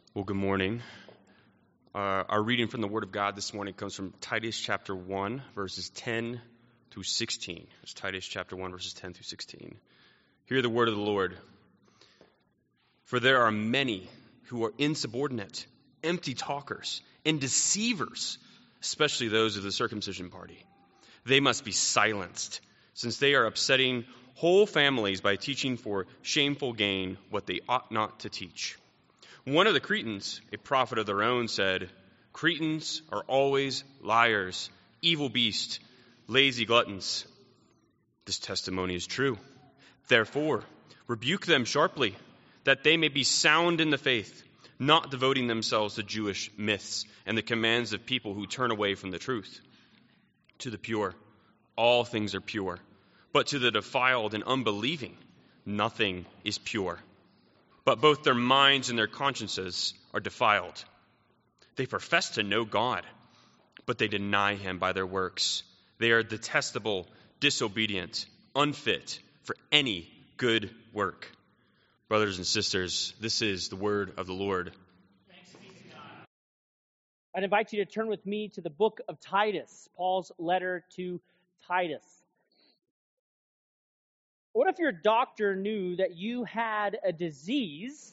Well, good morning. Our reading from the Word of God this morning comes from Titus chapter 1, verses 10 through 16. It's Titus chapter 1, verses 10 through 16. Hear the word of the Lord. For there are many who are insubordinate, empty talkers, and deceivers, especially those of the circumcision party. They must be silenced, since they are upsetting whole families by teaching for shameful gain what they ought not to teach. One of the Cretans, a prophet of their own, said, Cretans are always liars, evil beasts, lazy gluttons. This testimony is true. Therefore, rebuke them sharply, that they may be sound in the faith, not devoting themselves to Jewish myths and the commands of people who turn away from the truth. To the pure, all things are pure, but to the defiled and unbelieving, nothing is pure. But both their minds and their consciences are defiled. They profess to know God, but they deny him by their works. They are detestable, disobedient, unfit for any good work. Brothers and sisters, this is the word of the Lord. Thanks be to God. I'd invite you to turn with me to the book of Titus, Paul's letter to Titus. What if your doctor knew that you had a disease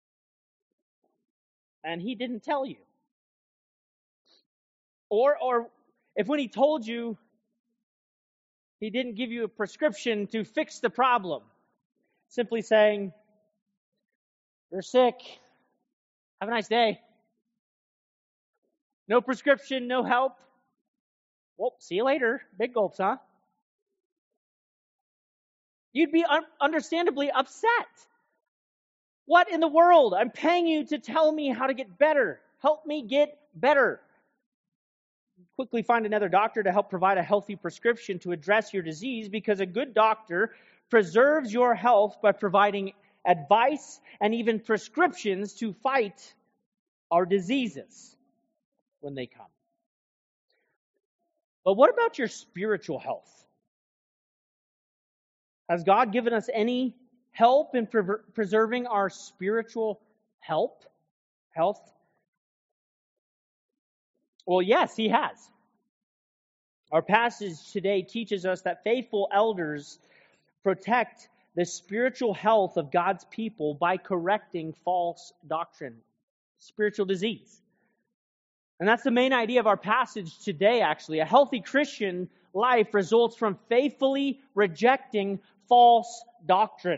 and he didn't tell you? Or if when he told you, he didn't give you a prescription to fix the problem, simply saying, you're sick, have a nice day. No prescription, no help. Well, see you later. Big gulps, huh? You'd be understandably upset. What in the world? I'm paying you to tell me how to get better. Help me get better. Quickly find another doctor to help provide a healthy prescription to address your disease, because a good doctor preserves your health by providing advice and even prescriptions to fight our diseases when they come. But what about your spiritual health? Has God given us any help in preserving our spiritual health? Well, yes, he has. Our passage today teaches us that faithful elders protect the spiritual health of God's people by correcting false doctrine, spiritual disease. And that's the main idea of our passage today, actually. A healthy Christian life results from faithfully rejecting false doctrine.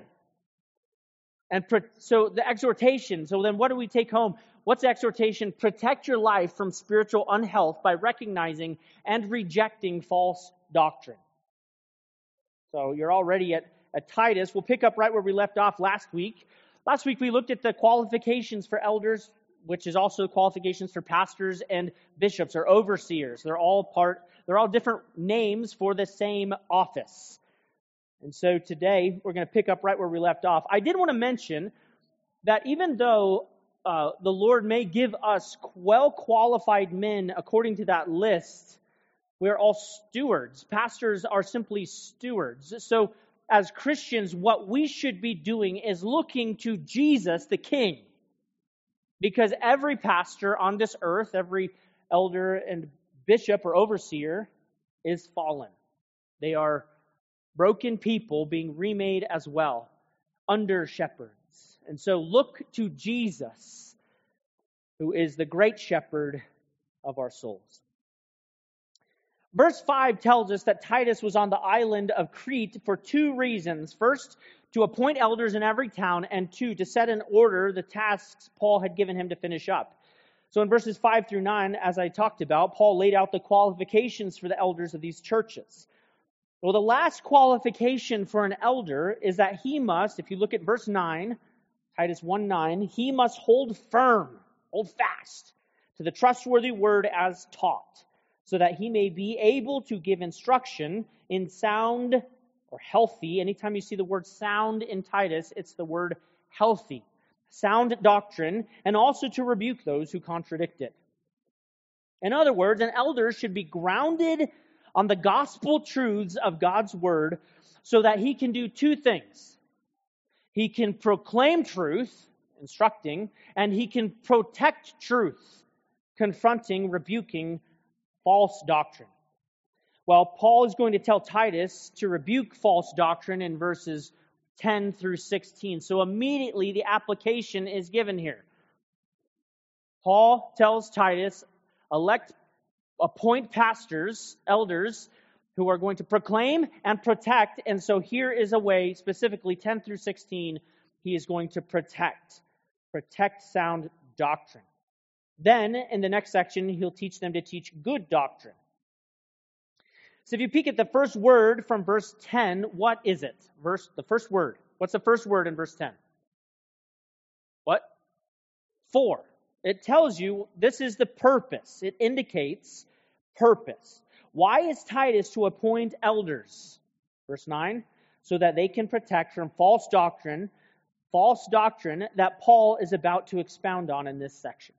And so the exhortation, so then what do we take home? What's the exhortation? Protect your life from spiritual unhealth by recognizing and rejecting false doctrine. So you're already at Titus. We'll pick up right where we left off last week. Last week we looked at the qualifications for elders, which is also qualifications for pastors and bishops or overseers. They're all different names for the same office. And so today, we're going to pick up right where we left off. I did want to mention that even though the Lord may give us well-qualified men according to that list, we're all stewards. Pastors are simply stewards. So as Christians, what we should be doing is looking to Jesus, the King. Because every pastor on this earth, every elder and bishop or overseer is fallen. They are broken people being remade as well, under shepherds. And so look to Jesus, who is the great shepherd of our souls. Verse 5 tells us that Titus was on the island of Crete for two reasons. First, to appoint elders in every town, and two, to set in order the tasks Paul had given him to finish up. So in verses 5 through 9, as I talked about, Paul laid out the qualifications for the elders of these churches. Well, the last qualification for an elder is that he must, if you look at verse 9, Titus 1:9, he must hold fast to the trustworthy word as taught, so that he may be able to give instruction in sound or healthy. Anytime you see the word sound in Titus, it's the word healthy. Sound doctrine, and also to rebuke those who contradict it. In other words, an elder should be grounded on the gospel truths of God's word so that he can do two things. He can proclaim truth instructing, and he can protect truth, confronting, rebuking false doctrine. Well, Paul is going to tell Titus to rebuke false doctrine in verses 10 through 16. So immediately the application is given here. Paul tells Titus, appoint pastors, elders, who are going to proclaim and protect. And so here is a way, specifically 10 through 16, he is going to protect sound doctrine. Then, in the next section, he'll teach them to teach good doctrine. So if you peek at the first word from verse 10, what is it? The first word. What's the first word in verse 10? What? For. It tells you this is the purpose. It indicates purpose. Why is Titus to appoint elders? Verse 9, so that they can protect from false doctrine that Paul is about to expound on in this section.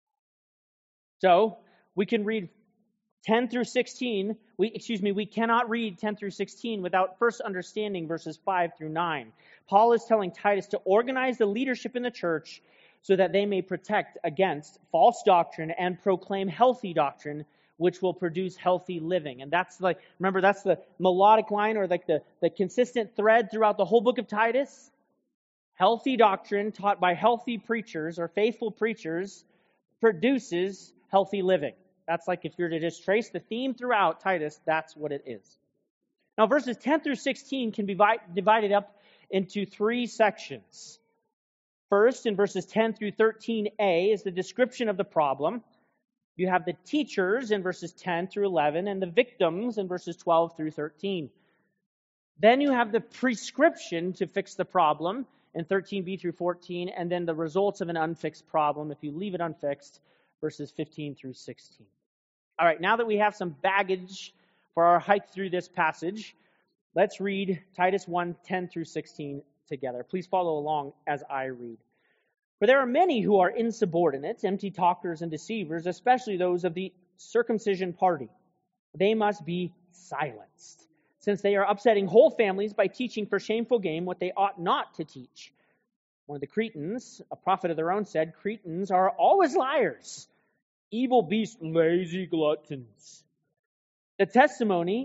So, we can read 10 through 16, we cannot read 10 through 16 without first understanding verses 5 through 9. Paul is telling Titus to organize the leadership in the church so that they may protect against false doctrine and proclaim healthy doctrine, which will produce healthy living. And that's remember, that's the melodic line or the consistent thread throughout the whole book of Titus. Healthy doctrine taught by healthy preachers or faithful preachers produces healthy living. That's like if you're to just trace the theme throughout Titus, that's what it is. Now, verses 10 through 16 can be divided up into three sections. First, in verses 10 through 13a, is the description of the problem. You have the teachers in verses 10 through 11, and the victims in verses 12 through 13. Then you have the prescription to fix the problem in 13b through 14, and then the results of an unfixed problem, if you leave it unfixed, verses 15 through 16. All right, now that we have some baggage for our hike through this passage, let's read Titus 1, 10 through 16 together. Please follow along as I read. For there are many who are insubordinate, empty talkers and deceivers, especially those of the circumcision party. They must be silenced, since they are upsetting whole families by teaching for shameful gain what they ought not to teach. One of the Cretans, a prophet of their own, said, Cretans are always liars, evil beasts, lazy gluttons. This testimony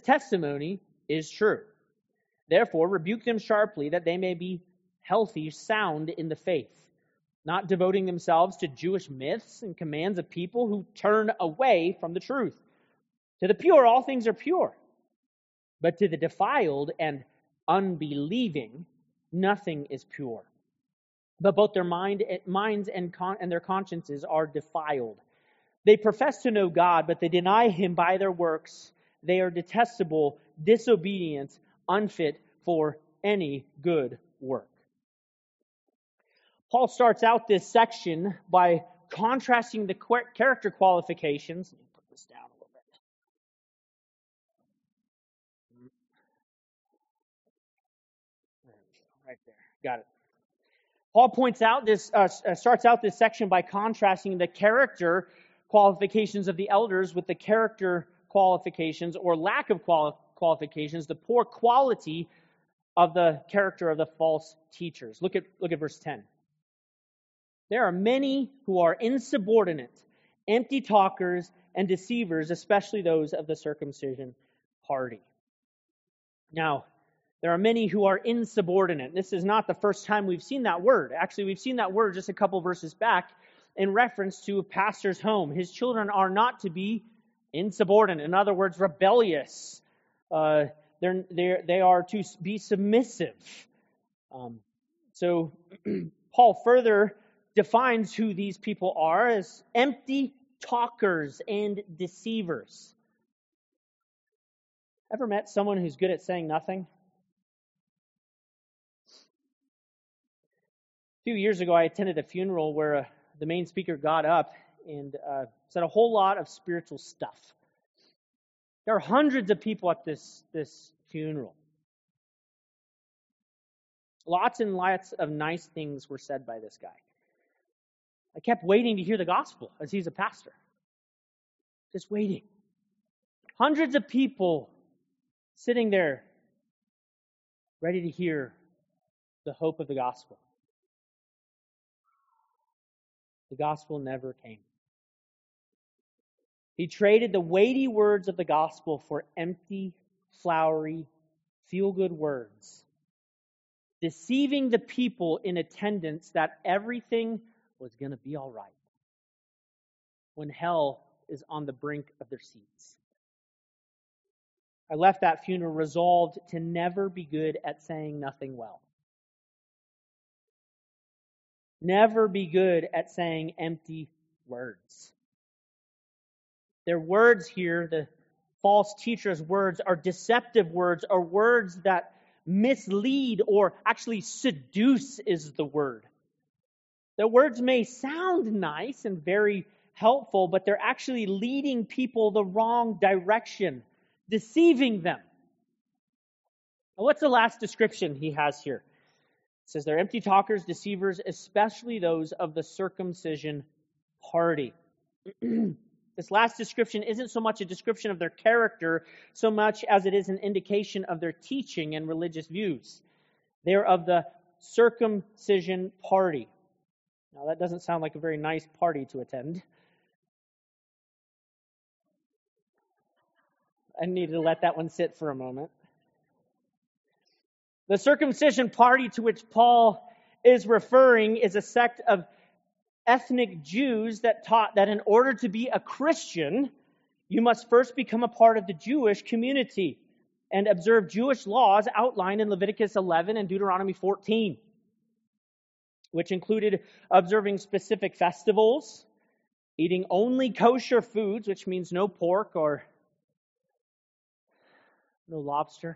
is true. Therefore, rebuke them sharply, that they may be healthy, sound in the faith, not devoting themselves to Jewish myths and commands of people who turn away from the truth. To the pure, all things are pure. But to the defiled and unbelieving, nothing is pure. But both their minds and their consciences are defiled. They profess to know God, but they deny Him by their works. They are detestable, disobedient, unfit for any good work. Paul starts out this section by contrasting the character qualifications. Let me put this down a little bit. There we go, right there. Got it. Paul starts out this section by contrasting the character qualifications of the elders with the character qualifications or lack of qualifications, the poor quality of the character of the false teachers. Look at verse 10. There are many who are insubordinate, empty talkers, and deceivers, especially those of the circumcision party. Now, there are many who are insubordinate. This is not the first time we've seen that word. Actually, we've seen that word just a couple verses back in reference to a pastor's home. His children are not to be insubordinate. In other words, rebellious. They are to be submissive. So Paul further defines who these people are as empty talkers and deceivers. Ever met someone who's good at saying nothing? A few years ago, I attended a funeral where the main speaker got up and said a whole lot of spiritual stuff. There are hundreds of people at this funeral. Lots and lots of nice things were said by this guy. I kept waiting to hear the gospel as he's a pastor. Just waiting. Hundreds of people sitting there ready to hear the hope of the gospel. The gospel never came. He traded the weighty words of the gospel for empty, flowery, feel-good words, deceiving the people in attendance that everything was going to be all right when hell is on the brink of their seats. I left that funeral resolved to never be good at saying nothing well. Never be good at saying empty words. Their words here, the false teachers' words, are deceptive words, are words that mislead or actually seduce is the word. The words may sound nice and very helpful, but they're actually leading people the wrong direction, deceiving them. Now, what's the last description he has here? It says they're empty talkers, deceivers, especially those of the circumcision party. This last description isn't so much a description of their character so much as it is an indication of their teaching and religious views. They're of the circumcision party. Now, that doesn't sound like a very nice party to attend. I needed to let that one sit for a moment. The circumcision party to which Paul is referring is a sect of ethnic Jews that taught that in order to be a Christian, you must first become a part of the Jewish community and observe Jewish laws outlined in Leviticus 11 and Deuteronomy 14, which included observing specific festivals, eating only kosher foods, which means no pork or no lobster,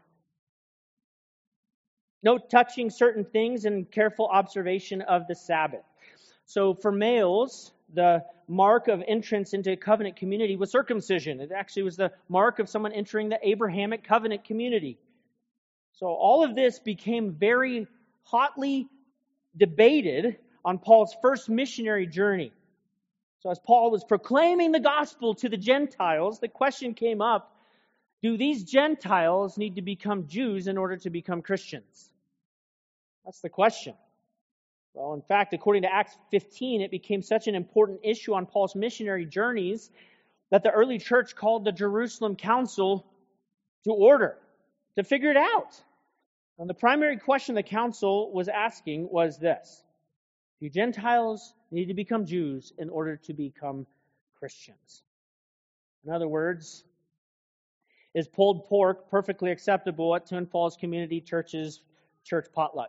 no touching certain things, and careful observation of the Sabbath. So for males, the mark of entrance into a covenant community was circumcision. It actually was the mark of someone entering the Abrahamic covenant community. So all of this became very hotly debated on Paul's first missionary journey. So as Paul was proclaiming the gospel to the Gentiles, the question came up, do these Gentiles need to become Jews in order to become Christians? That's the question. Well, in fact, according to Acts 15, it became such an important issue on Paul's missionary journeys that the early church called the Jerusalem Council to order, to figure it out. And the primary question the council was asking was this: do Gentiles need to become Jews in order to become Christians? In other words, is pulled pork perfectly acceptable at Twin Falls Community Church's church potluck?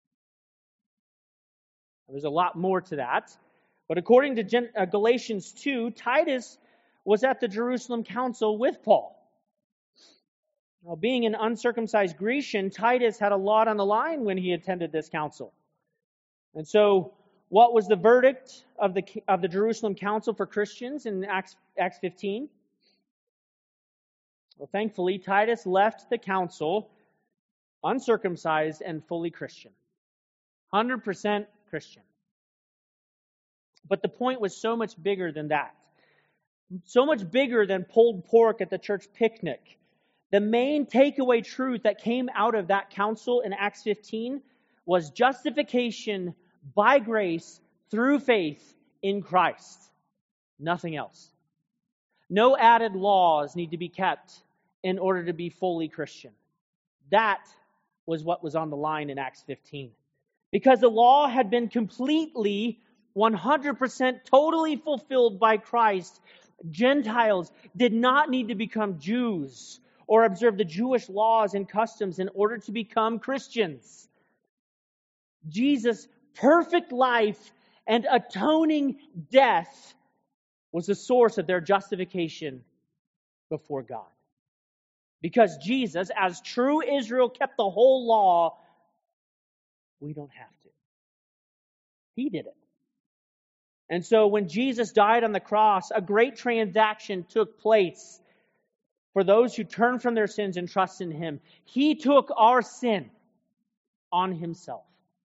There's a lot more to that. But according to Galatians 2, Titus was at the Jerusalem Council with Paul. Now, being an uncircumcised Grecian, Titus had a lot on the line when he attended this council. And so, what was the verdict of the Jerusalem Council for Christians in Acts 15? Well, thankfully, Titus left the council uncircumcised and fully Christian. 100% Christian. But the point was so much bigger than that. So much bigger than pulled pork at the church picnic. The main takeaway truth that came out of that council in Acts 15 was justification by grace through faith in Christ. Nothing else. No added laws need to be kept in order to be fully Christian. That was what was on the line in Acts 15. Because the law had been completely, 100% totally fulfilled by Christ, Gentiles did not need to become Jews or observe the Jewish laws and customs in order to become Christians. Jesus' perfect life and atoning death was the source of their justification before God. Because Jesus, as true Israel, kept the whole law, we don't have to. He did it. And so when Jesus died on the cross, a great transaction took place for those who turn from their sins and trust in Him. He took our sin on Himself.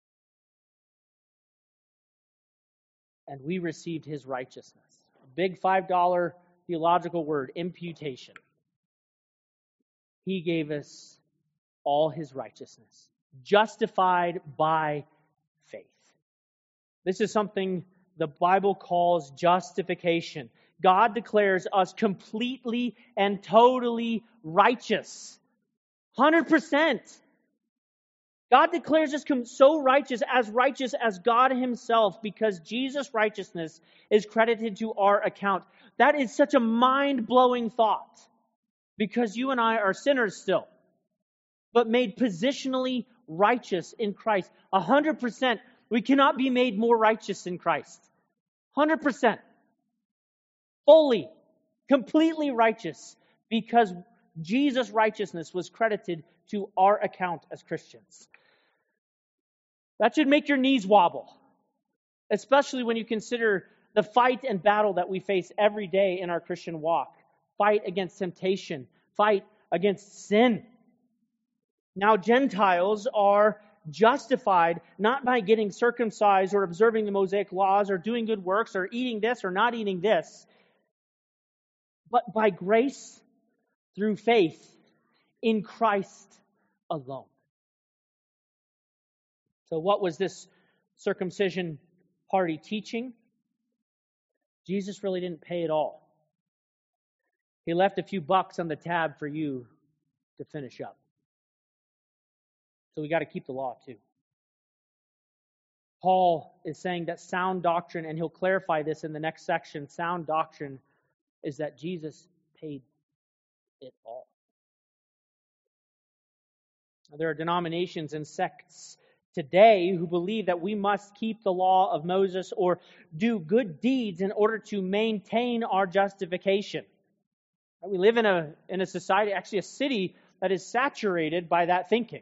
And we received His righteousness. A big $5 theological word, imputation. He gave us all His righteousness, justified by faith. This is something the Bible calls justification. God declares us completely and totally righteous. 100%. God declares us so righteous as God himself, because Jesus' righteousness is credited to our account. That is such a mind-blowing thought, because you and I are sinners still, but made positionally righteous in Christ. 100%. We cannot be made more righteous in Christ. 100%. Fully, completely righteous, because Jesus' righteousness was credited to our account as Christians. That should make your knees wobble, especially when you consider the fight and battle that we face every day in our Christian walk. Fight against temptation, fight against sin. Now, Gentiles are justified not by getting circumcised or observing the Mosaic laws or doing good works or eating this or not eating this, but by grace through faith in Christ alone. So what was this circumcision party teaching? Jesus really didn't pay it all. He left a few bucks on the tab for you to finish up. So we got to keep the law too. Paul is saying that sound doctrine, and he'll clarify this in the next section, sound doctrine is that Jesus paid it all. Now, there are denominations and sects today who believe that we must keep the law of Moses or do good deeds in order to maintain our justification. We live in a society, actually a city, that is saturated by that thinking.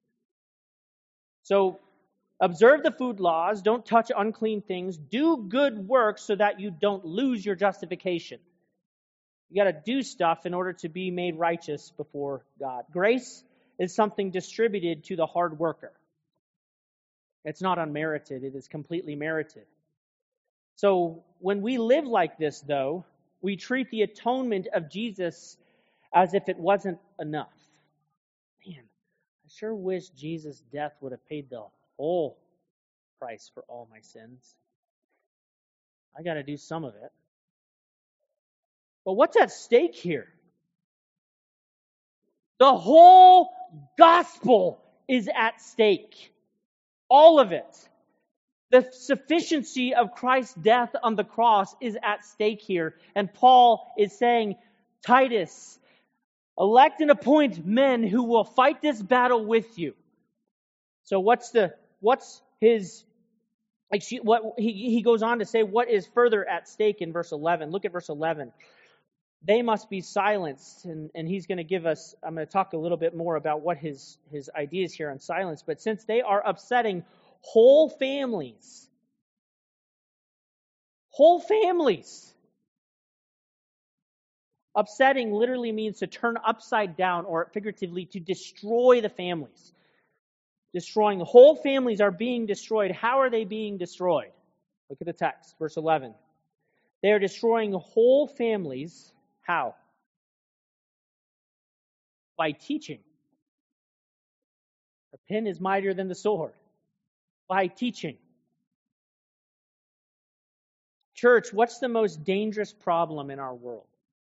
So, observe the food laws, don't touch unclean things, do good works so that you don't lose your justification. You got to do stuff in order to be made righteous before God. Grace is something distributed to the hard worker. It's not unmerited, it is completely merited. So when we live like this, though, we treat the atonement of Jesus as if it wasn't enough. Man, I sure wish Jesus' death would have paid the whole price for all my sins. I got to do some of it. But what's at stake here? The whole gospel is at stake. All of it. The sufficiency of Christ's death on the cross is at stake here. And Paul is saying, Titus, elect and appoint men who will fight this battle with you. So he goes on to say what is further at stake in verse 11. Look at verse 11. They must be silenced, and he's going to give us, I'm going to talk a little bit more about what his ideas here on silence, but since they are upsetting whole families, upsetting literally means to turn upside down, or figuratively to destroy the families. Destroying the whole families are being destroyed. How are they being destroyed? Look at the text, verse 11. They are destroying whole families. How? By teaching. A pen is mightier than the sword. By teaching. Church, what's the most dangerous problem in our world?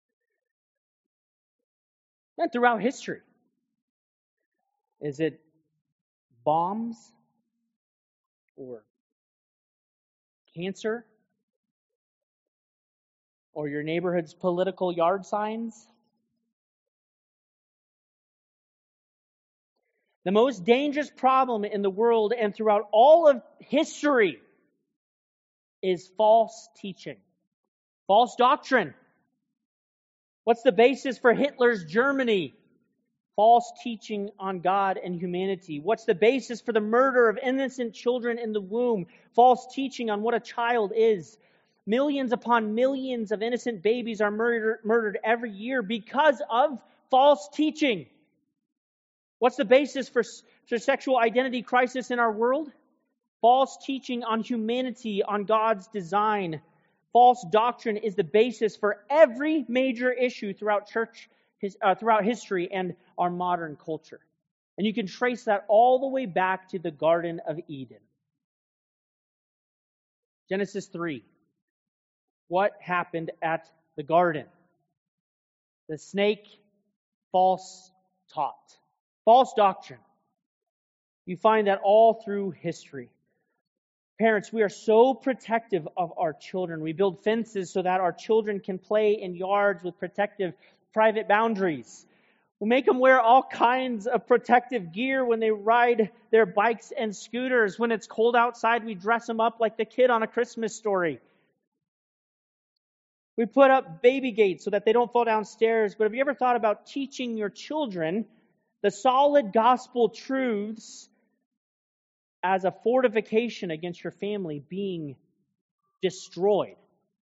And throughout history. Is it bombs? Or cancer? Or your neighborhood's political yard signs? The most dangerous problem in the world and throughout all of history is false teaching, false doctrine. What's the basis for Hitler's Germany? False teaching on God and humanity. What's the basis for the murder of innocent children in the womb? False teaching on what a child is. Millions upon millions of innocent babies are murdered every year because of false teaching. What's the basis for sexual identity crisis in our world? False teaching on humanity, on God's design. False doctrine is the basis for every major issue throughout throughout history and our modern culture. And you can trace that all the way back to the Garden of Eden. Genesis 3. What happened at the garden? The snake false taught. False doctrine. You find that all through history. Parents, we are so protective of our children. We build fences so that our children can play in yards with protective private boundaries. We make them wear all kinds of protective gear when they ride their bikes and scooters. When it's cold outside, we dress them up like the kid on A Christmas Story. We put up baby gates so that they don't fall downstairs. But have you ever thought about teaching your children the solid gospel truths as a fortification against your family being destroyed?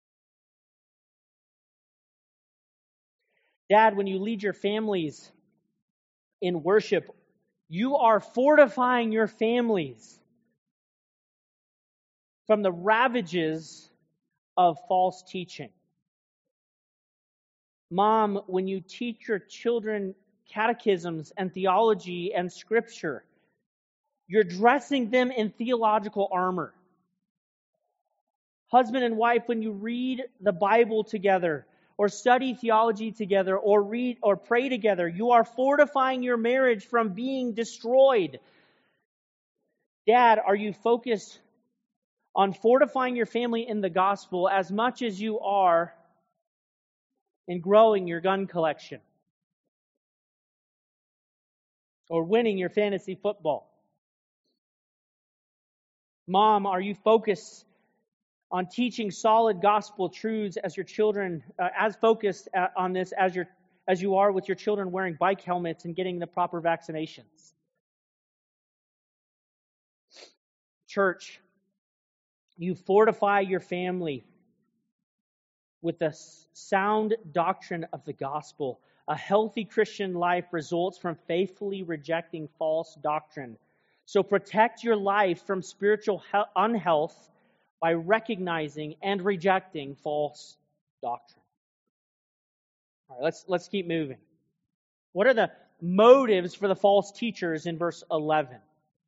Dad, when you lead your families in worship, you are fortifying your families from the ravages of false teaching. Mom, when you teach your children catechisms and theology and scripture, you're dressing them in theological armor. Husband and wife, when you read the Bible together, or study theology together, or read or pray together, you are fortifying your marriage from being destroyed. Dad, are you focused on fortifying your family in the gospel as much as you are in growing your gun collection or winning your fantasy football? Mom, are you focused on teaching solid gospel truths as your children, as focused on this as you are with your children wearing bike helmets and getting the proper vaccinations? Church, you fortify your family with the sound doctrine of the gospel. A healthy Christian life results from faithfully rejecting false doctrine. So protect your life from spiritual unhealth by recognizing and rejecting false doctrine. All right, let's keep moving. What are the motives for the false teachers in verse 11?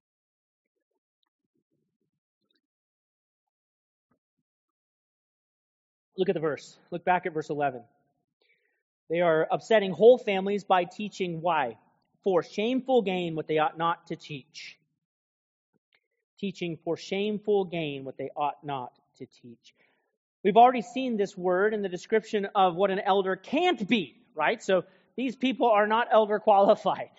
Look at the verse. Look back at verse 11. They are upsetting whole families by teaching why? For shameful gain what they ought not to teach. Teaching for shameful gain what they ought not to teach. We've already seen this word in the description of what an elder can't be, right? So these people are not elder qualified.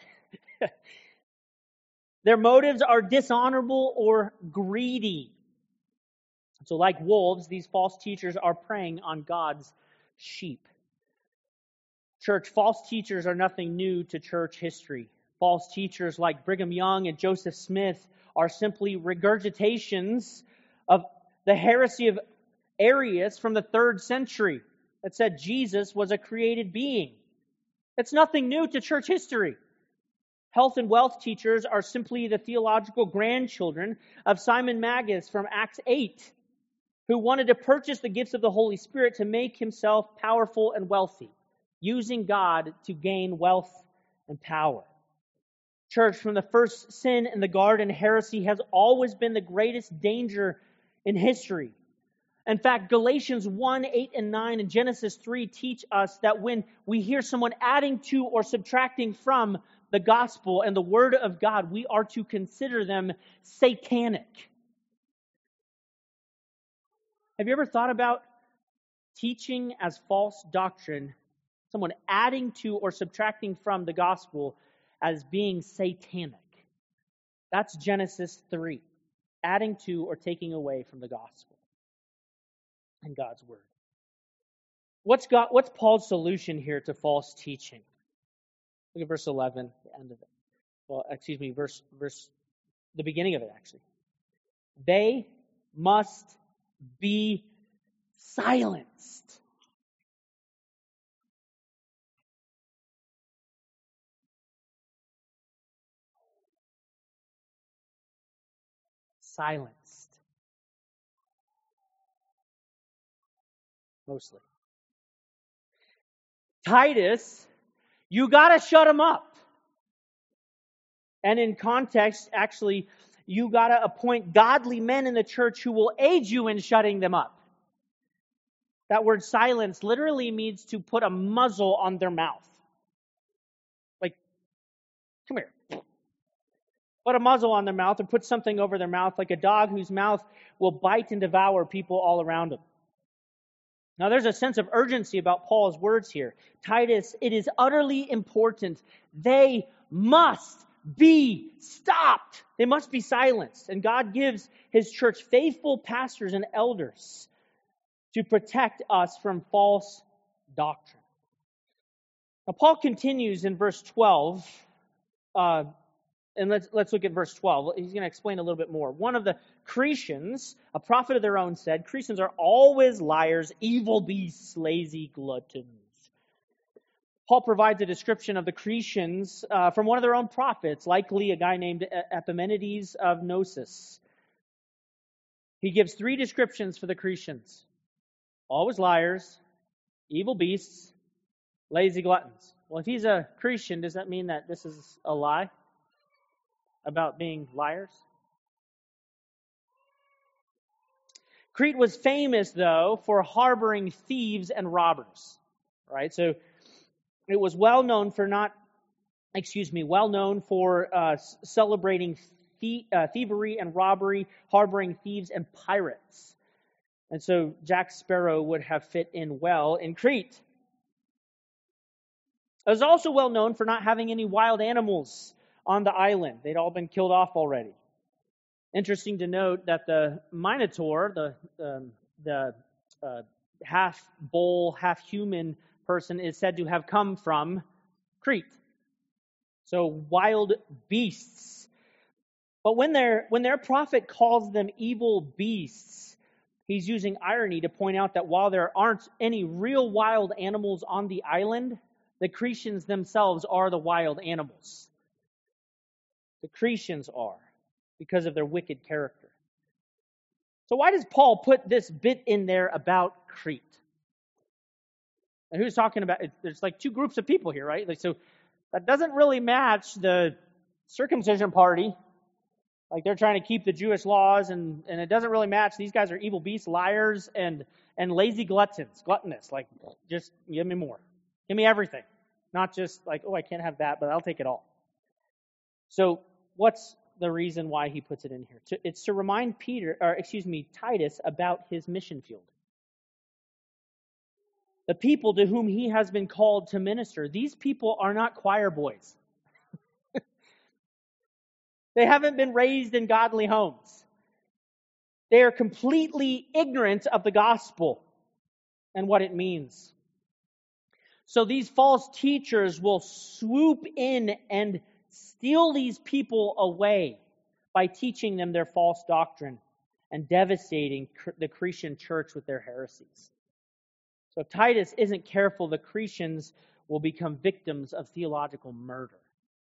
Their motives are dishonorable or greedy. So like wolves, these false teachers are preying on God's sheep. Church, false teachers are nothing new to church history. False teachers like Brigham Young and Joseph Smith are simply regurgitations of the heresy of Arius from the 3rd century that said Jesus was a created being. It's nothing new to church history. Health and wealth teachers are simply the theological grandchildren of Simon Magus from Acts 8, who wanted to purchase the gifts of the Holy Spirit to make himself powerful and wealthy, using God to gain wealth and power. Church, from the first sin in the garden, heresy has always been the greatest danger in history. In fact, Galatians 1, 8, and 9 and Genesis 3 teach us that when we hear someone adding to or subtracting from the gospel and the word of God, we are to consider them satanic. Have you ever thought about teaching as false doctrine, someone adding to or subtracting from the gospel as being satanic? That's Genesis 3, adding to or taking away from the gospel and God's word. What's Paul's solution here to false teaching? Look at verse 11, the end of it. Well, excuse me, the beginning of it actually. They must be silenced. Silenced. Mostly. Titus, you got to shut them up. And in context, actually, you got to appoint godly men in the church who will aid you in shutting them up. That word silence literally means to put a muzzle on their mouth. Like, come here. Put a muzzle on their mouth or put something over their mouth, like a dog whose mouth will bite and devour people all around them. Now, there's a sense of urgency about Paul's words here. Titus, it is utterly important. They must be stopped. They must be silenced. And God gives His church faithful pastors and elders to protect us from false doctrine. Now, Paul continues in verse 12, and let's look at verse 12. He's going to explain a little bit more. One of the Cretans, a prophet of their own, said, Cretans are always liars, evil beasts, lazy gluttons. Paul provides a description of the Cretans from one of their own prophets, likely a guy named Epimenides of Gnosis. He gives 3 descriptions for the Cretans. Always liars, evil beasts, lazy gluttons. Well, if he's a Cretan, does that mean that this is a lie about being liars? Crete was famous, though, for harboring thieves and robbers. Right? So it was well known for celebrating thievery and robbery, harboring thieves and pirates. And so Jack Sparrow would have fit in well in Crete. It was also well known for not having any wild animals on the island. They'd all been killed off already. Interesting to note that the Minotaur, the half bull, half human person, is said to have come from Crete. So wild beasts. But when their prophet calls them evil beasts, he's using irony to point out that while there aren't any real wild animals on the island, the Cretans themselves are the wild animals. The Cretans are, because of their wicked character. So why does Paul put this bit in there about Crete? And who's talking about it? There's like 2 groups of people here, right? So that doesn't really match the circumcision party. Like they're trying to keep the Jewish laws, and it doesn't really match. These guys are evil beasts, liars, and lazy gluttonous. Like, just give me more. Give me everything. Not just like, oh, I can't have that, but I'll take it all. So what's the reason why he puts it in here? It's to remind Titus about his mission field. The people to whom he has been called to minister. These people are not choir boys. They haven't been raised in godly homes. They are completely ignorant of the gospel and what it means. So these false teachers will swoop in and steal these people away by teaching them their false doctrine and devastating the Cretan church with their heresies. So if Titus isn't careful, the Cretans will become victims of theological murder.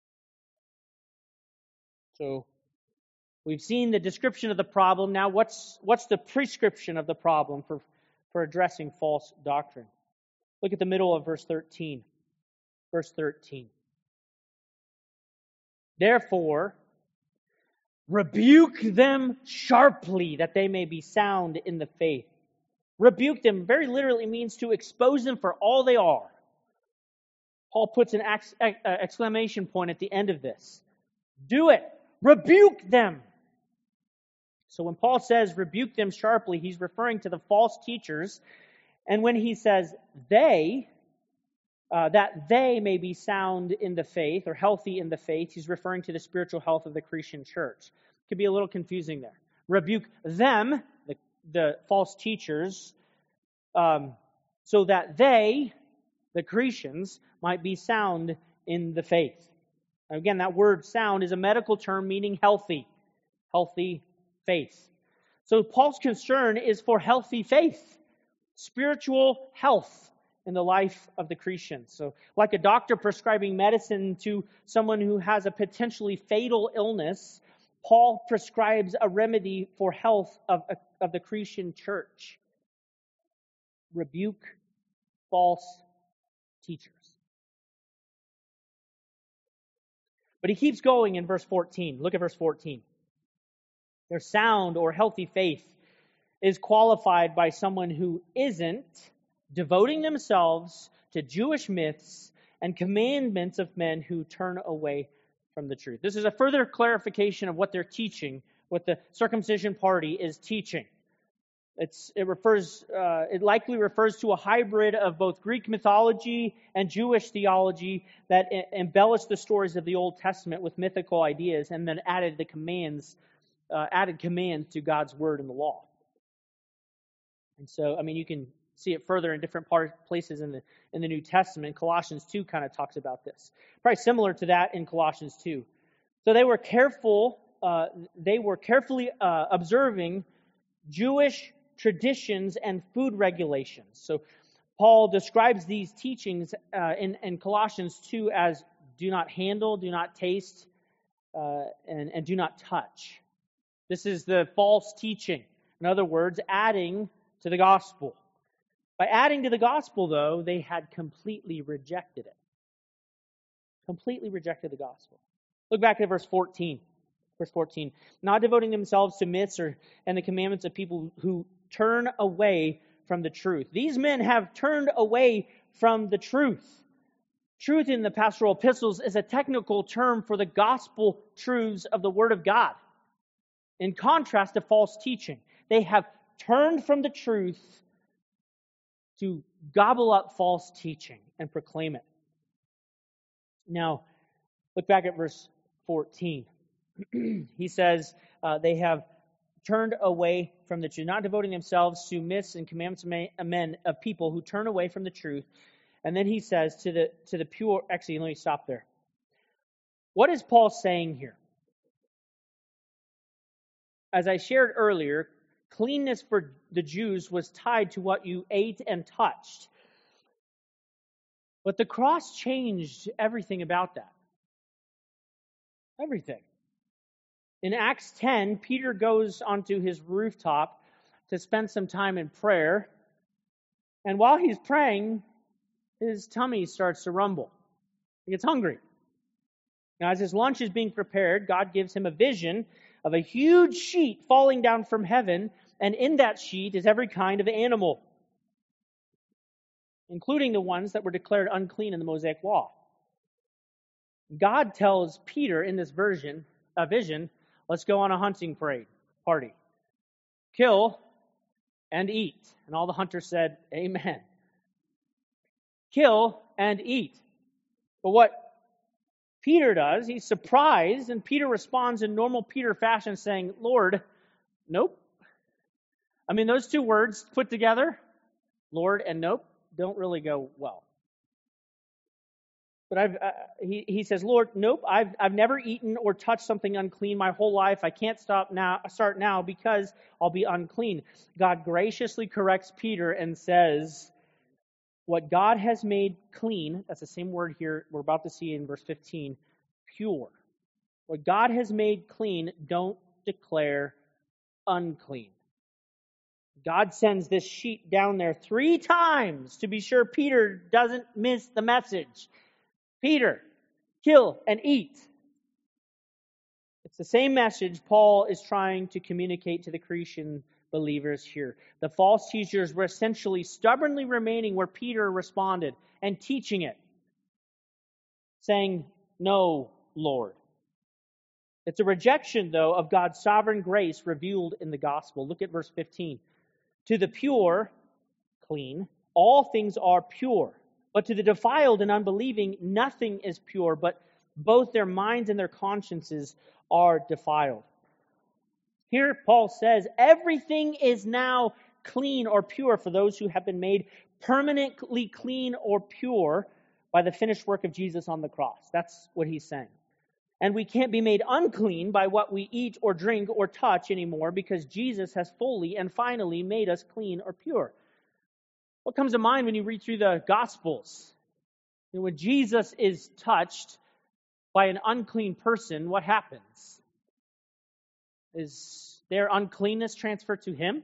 So we've seen the description of the problem. Now what's the prescription of the problem for addressing false doctrine? Look at the middle of verse 13. Verse 13. Therefore, rebuke them sharply, that they may be sound in the faith. Rebuke them very literally means to expose them for all they are. Paul puts an exclamation point at the end of this. Do it. Rebuke them. So when Paul says rebuke them sharply, he's referring to the false teachers. And when he says they, that they may be sound in the faith or healthy in the faith, he's referring to the spiritual health of the Cretan church. It could be a little confusing there. Rebuke them, the false teachers, so that they, the Cretans, might be sound in the faith. Now again, that word sound is a medical term meaning healthy faith. So Paul's concern is for healthy faith, spiritual health in the life of the Cretans. So like a doctor prescribing medicine to someone who has a potentially fatal illness, Paul prescribes a remedy for health of the Cretan church. Rebuke false teachers. But he keeps going in verse 14. Look at verse 14. Their sound or healthy faith is qualified by someone who isn't devoting themselves to Jewish myths and commandments of men who turn away from the truth. This is a further clarification of what they're teaching, what the circumcision party is teaching. It likely refers to a hybrid of both Greek mythology and Jewish theology that embellished the stories of the Old Testament with mythical ideas and then added commands to God's word and the law. And so, you can see it further in different places in the New Testament. Colossians 2 kind of talks about this. Probably similar to that in Colossians 2. So they were carefully observing Jewish traditions and food regulations. So Paul describes these teachings in Colossians 2 as do not handle, do not taste, and do not touch. This is the false teaching. In other words, adding to the gospel. By adding to the gospel, though, they had completely rejected it. Completely rejected the gospel. Look back at verse 14. Verse 14. Not devoting themselves to myths and the commandments of people who turn away from the truth. These men have turned away from the truth. Truth in the pastoral epistles is a technical term for the gospel truths of the Word of God. In contrast to false teaching, they have turned from the truth to gobble up false teaching and proclaim it. Now, look back at verse 14. He says they have turned away from the truth, not devoting themselves to myths and commandments of people who turn away from the truth. And then he says to the pure. Actually, let me stop there. What is Paul saying here? As I shared earlier, cleanness for the Jews was tied to what you ate and touched. But the cross changed everything about that. Everything. In Acts 10, Peter goes onto his rooftop to spend some time in prayer. And while he's praying, his tummy starts to rumble. He gets hungry. Now, as his lunch is being prepared, God gives him a vision of a huge sheet falling down from heaven, and in that sheet is every kind of animal, including the ones that were declared unclean in the Mosaic Law. God tells Peter in this vision, let's go on a hunting party. Kill and eat. And all the hunters said, amen. Kill and eat. But what Peter does, he's surprised, and Peter responds in normal Peter fashion saying, Lord, nope. Those two words put together, Lord and nope, don't really go well. But he says, Lord, nope, I've never eaten or touched something unclean my whole life. I can't start now because I'll be unclean. God graciously corrects Peter and says, what God has made clean, that's the same word here we're about to see in verse 15, pure. What God has made clean, don't declare unclean. God sends this sheet down there 3 times to be sure Peter doesn't miss the message. Peter, kill and eat. It's the same message Paul is trying to communicate to the Cretan believers here. The false teachers were essentially stubbornly remaining where Peter responded and teaching it, saying, no, Lord. It's a rejection, though, of God's sovereign grace revealed in the gospel. Look at verse 15. To the pure, clean, all things are pure. But to the defiled and unbelieving, nothing is pure, but both their minds and their consciences are defiled. Here, Paul says, everything is now clean or pure for those who have been made permanently clean or pure by the finished work of Jesus on the cross. That's what he's saying. And we can't be made unclean by what we eat or drink or touch anymore because Jesus has fully and finally made us clean or pure. What comes to mind when you read through the Gospels? When Jesus is touched by an unclean person, what happens? Is their uncleanness transferred to him?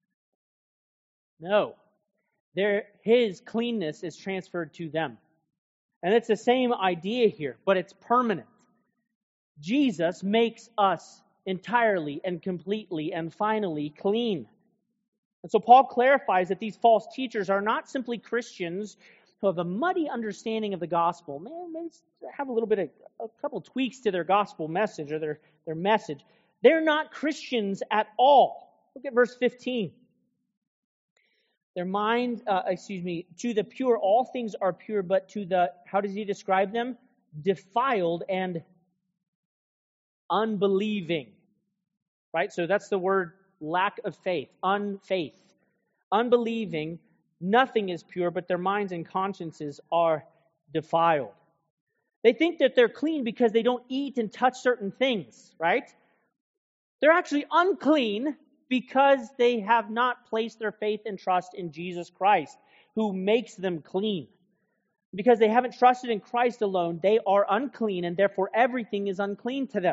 No. His cleanness is transferred to them. And it's the same idea here, but it's permanent. Jesus makes us entirely and completely and finally clean. And so Paul clarifies that these false teachers are not simply Christians who have a muddy understanding of the gospel. Man, they have a couple tweaks to their gospel message or their message. They're not Christians at all. Look at verse 15. Their mind, to the pure, all things are pure, but to the, how does he describe them? Defiled and unbelieving. Right? So that's the word lack of faith, unfaith. Unbelieving, nothing is pure, but their minds and consciences are defiled. They think that they're clean because they don't eat and touch certain things, right? They're actually unclean because they have not placed their faith and trust in Jesus Christ, who makes them clean. Because they haven't trusted in Christ alone, they are unclean, and therefore everything is unclean to them.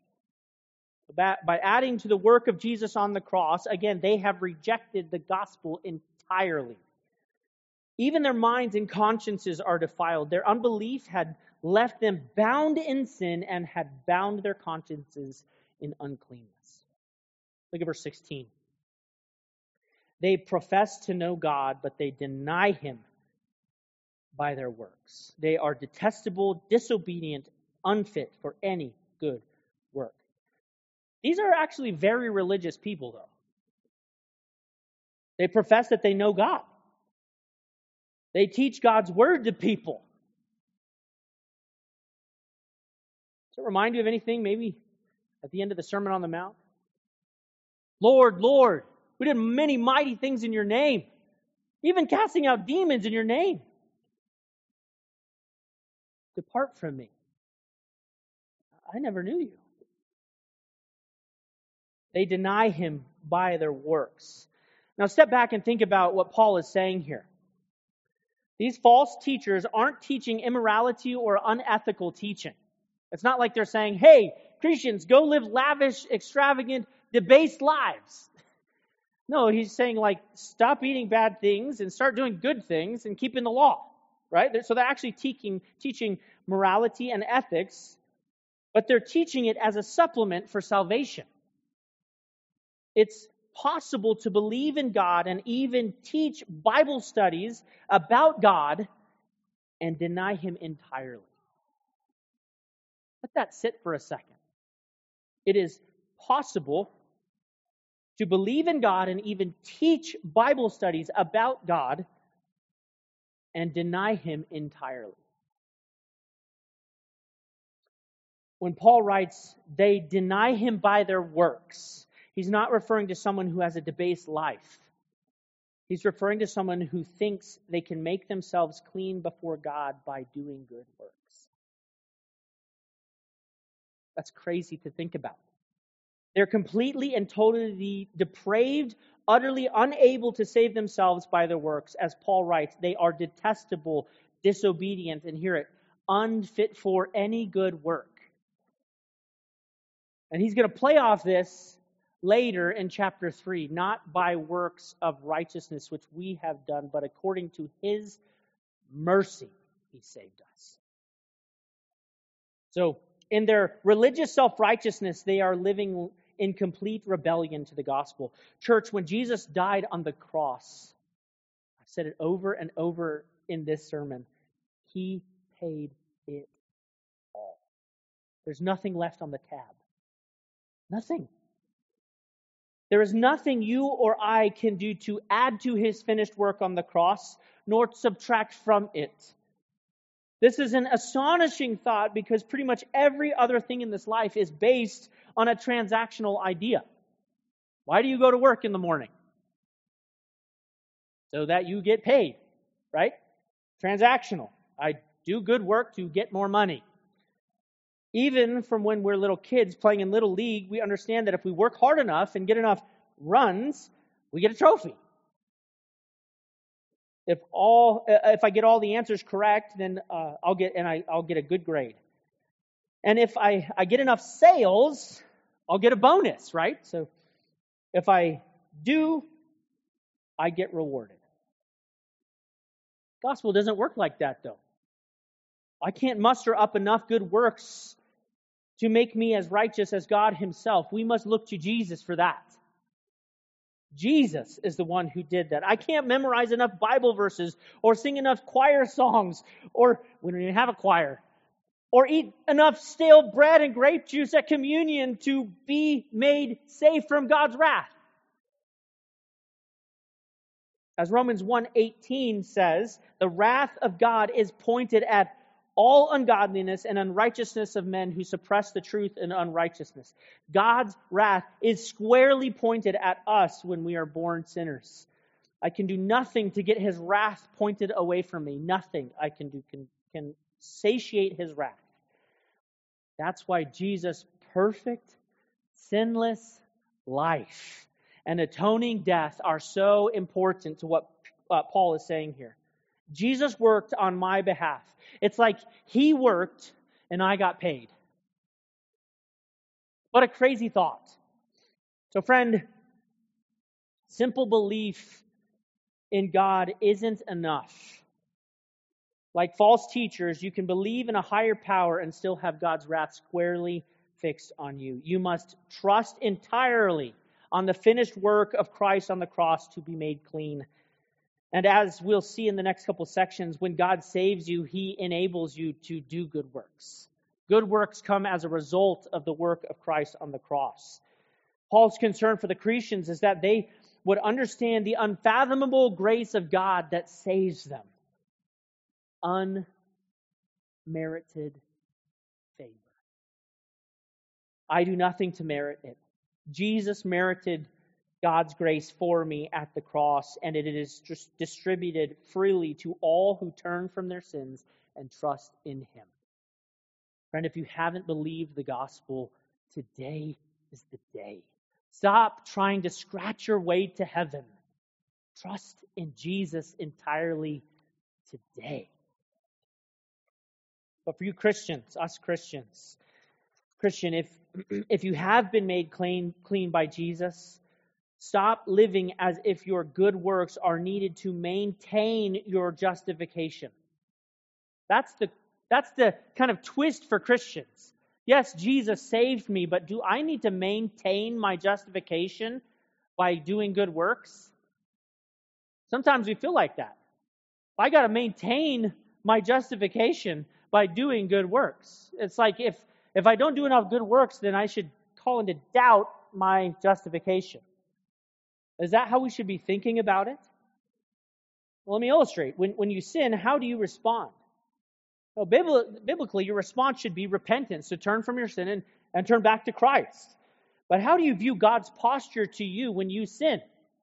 By adding to the work of Jesus on the cross, again, they have rejected the gospel entirely. Even their minds and consciences are defiled. Their unbelief had left them bound in sin and had bound their consciences in uncleanness. Look at verse 16. They profess to know God, but they deny Him by their works. They are detestable, disobedient, unfit for any good work. These are actually very religious people, though. They profess that they know God. They teach God's word to people. Does it remind you of anything maybe at the end of the Sermon on the Mount? Lord, Lord, we did many mighty things in your name, even casting out demons in your name. Depart from me. I never knew you. They deny Him by their works. Now step back and think about what Paul is saying here. These false teachers aren't teaching immorality or unethical teaching. It's not like they're saying, hey, Christians, go live lavish, extravagant, debased lives. No, he's saying, stop eating bad things and start doing good things and keeping the law, right? So they're actually teaching morality and ethics, but they're teaching it as a supplement for salvation. It's possible to believe in God and even teach Bible studies about God and deny Him entirely. Let that sit for a second. It is possible to believe in God and even teach Bible studies about God and deny Him entirely. When Paul writes, they deny Him by their works, he's not referring to someone who has a debased life. He's referring to someone who thinks they can make themselves clean before God by doing good works. That's crazy to think about. They're completely and totally depraved, utterly unable to save themselves by their works. As Paul writes, they are detestable, disobedient, and hear it, unfit for any good work. And he's going to play off this later in chapter 3, not by works of righteousness which we have done, but according to His mercy, He saved us. So, in their religious self-righteousness, they are living in complete rebellion to the gospel. Church, when Jesus died on the cross, I've said it over and over in this sermon, He paid it all. There's nothing left on the tab. Nothing. There is nothing you or I can do to add to His finished work on the cross, nor subtract from it. This is an astonishing thought because pretty much every other thing in this life is based on a transactional idea. Why do you go to work in the morning? So that you get paid, right? Transactional. I do good work to get more money. Even from when we're little kids playing in Little League, we understand that if we work hard enough and get enough runs, we get a trophy. If I get all the answers correct, then I'll get a good grade. And if I get enough sales, I'll get a bonus, right? So if I do, I get rewarded. Gospel doesn't work like that, though. I can't muster up enough good works to make me as righteous as God himself. We must look to Jesus for that. Jesus is the one who did that. I can't memorize enough Bible verses or sing enough choir songs, or we don't even have a choir, or eat enough stale bread and grape juice at communion to be made safe from God's wrath. As Romans 1:18 says, the wrath of God is pointed at all ungodliness and unrighteousness of men who suppress the truth in unrighteousness. God's wrath is squarely pointed at us when we are born sinners. I can do nothing to get his wrath pointed away from me. Nothing I can do can satiate his wrath. That's why Jesus' perfect, sinless life and atoning death are so important to what Paul is saying here. Jesus worked on my behalf. It's like he worked and I got paid. What a crazy thought. So friend, simple belief in God isn't enough. Like false teachers, you can believe in a higher power and still have God's wrath squarely fixed on you. You must trust entirely on the finished work of Christ on the cross to be made clean. And as we'll see in the next couple sections, when God saves you, he enables you to do good works. Good works come as a result of the work of Christ on the cross. Paul's concern for the Christians is that they would understand the unfathomable grace of God that saves them. Unmerited favor. I do nothing to merit it. Jesus merited God's grace for me at the cross, and it is just distributed freely to all who turn from their sins and trust in him. Friend, if you haven't believed the gospel, today is the day. Stop trying to scratch your way to heaven. Trust in Jesus entirely today. But for you Christians, us Christians, Christian, if you have been made clean by Jesus, stop living as if your good works are needed to maintain your justification. That's the kind of twist for Christians. Yes, Jesus saved me, but do I need to maintain my justification by doing good works? Sometimes we feel like that. I got to maintain my justification by doing good works. It's like if I don't do enough good works, then I should call into doubt my justification. Is that how we should be thinking about it? Well, let me illustrate. When you sin, how do you respond? Well, biblically, your response should be repentance, to turn from your sin and turn back to Christ. But how do you view God's posture to you when you sin?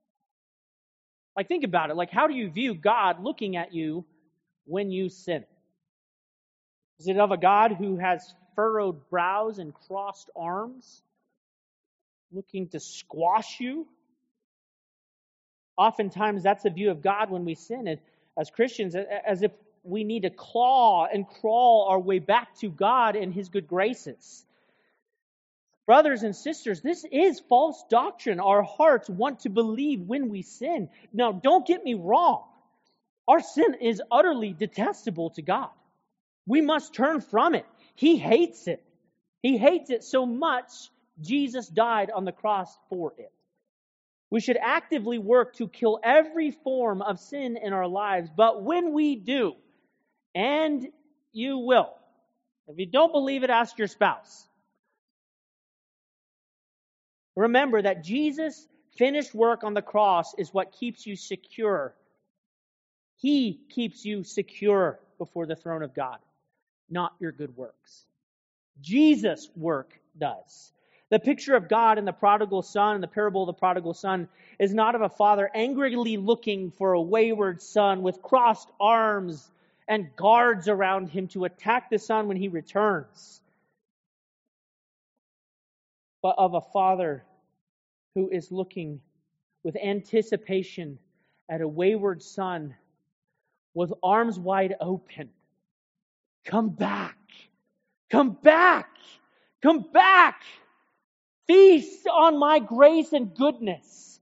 Like, think about it. Like, how do you view God looking at you when you sin? Is it of a God who has furrowed brows and crossed arms, looking to squash you? Oftentimes, that's the view of God when we sin as Christians, as if we need to claw and crawl our way back to God and his good graces. Brothers and sisters, this is false doctrine. Our hearts want to believe when we sin. Now, don't get me wrong. Our sin is utterly detestable to God. We must turn from it. He hates it. He hates it so much, Jesus died on the cross for it. We should actively work to kill every form of sin in our lives. But when we do, and you will, if you don't believe it, ask your spouse. Remember that Jesus' finished work on the cross is what keeps you secure. He keeps you secure before the throne of God, not your good works. Jesus' work does. The picture of God in the prodigal son, the parable of the prodigal son, is not of a father angrily looking for a wayward son with crossed arms and guards around him to attack the son when he returns, but of a father who is looking with anticipation at a wayward son with arms wide open. Come back! Come back! Come back! Feast on my grace and goodness.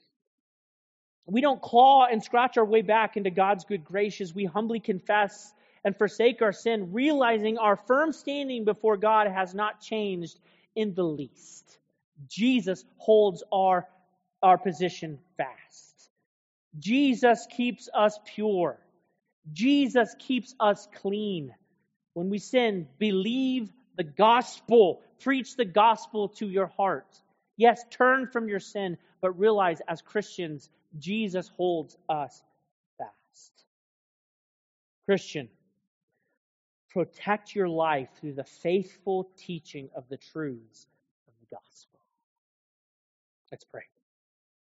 We don't claw and scratch our way back into God's good graces. We humbly confess and forsake our sin, realizing our firm standing before God has not changed in the least. Jesus holds our position fast. Jesus keeps us pure. Jesus keeps us clean. When we sin, believe the gospel. Preach the gospel to your heart. Yes, turn from your sin, but realize as Christians, Jesus holds us fast. Christian, protect your life through the faithful teaching of the truths of the gospel. Let's pray.